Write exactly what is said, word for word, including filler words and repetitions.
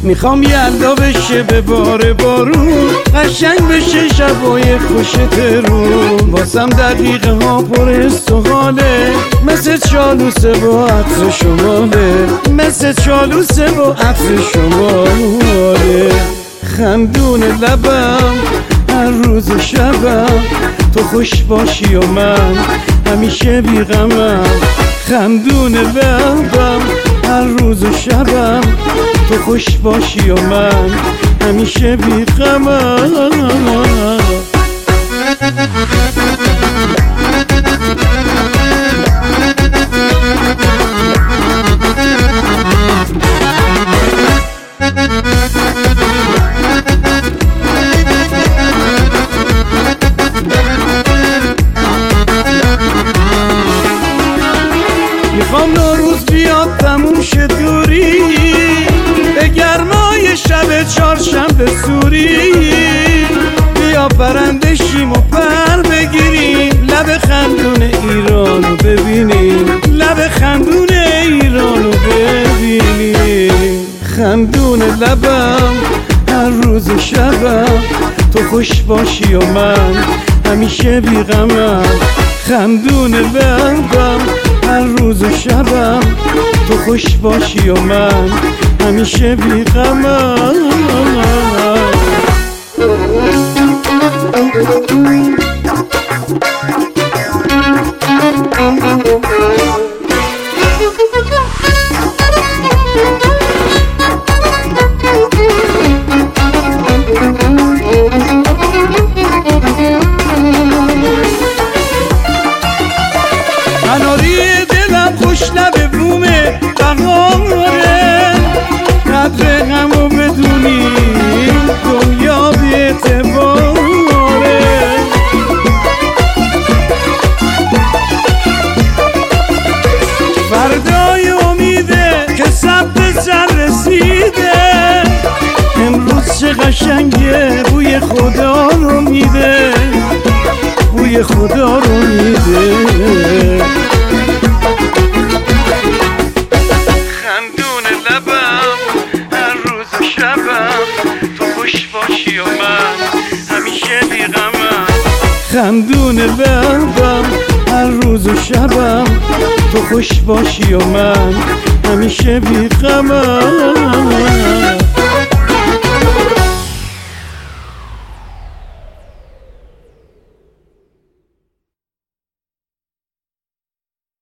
میخوام یلدا بشه به بار بارون، قشنگ بشه شبای خوش ترون، واسم دقیقه ها پر است و حاله، مثل چالوسه با عطر شماله، مثل چالوسه با عطر شماله. خندون لبم هر روز و شبم، تو خوش باشی و من همیشه بیغمم. خندون لبم هر روز و شبم، تو خوش باشی و من همیشه بیغمم. میخوام نوروز بیاد تموم شه دوری، به گرمای شب چهارشنبه سوری، بیا پرنده شیم و پر بگیریم، لب خندون ایرانو ببینیم، لب خندون ایرانو ببینیم. خندون لبم هر روز و شبم، تو خوش باشی و من همیشه بیغمم. خندون لبم هر روز و شبم، تو خوش باشی و من همیشه بیغمم. قناری دلم خوش لب بومه بهاره، قدر غمو بدونی دنیا بی اعتباره. فردای امیده که ثبت سر رسیده، امروز چه قشنگه بوی خدا رو میده، بوی خدا رو میده. خندون لبم هر روز و شبم، تو خوش باشی و من همیشه بیغمم. خندون لبم هر روز و شبم، تو خوش باشی و من همیشه بیغمم.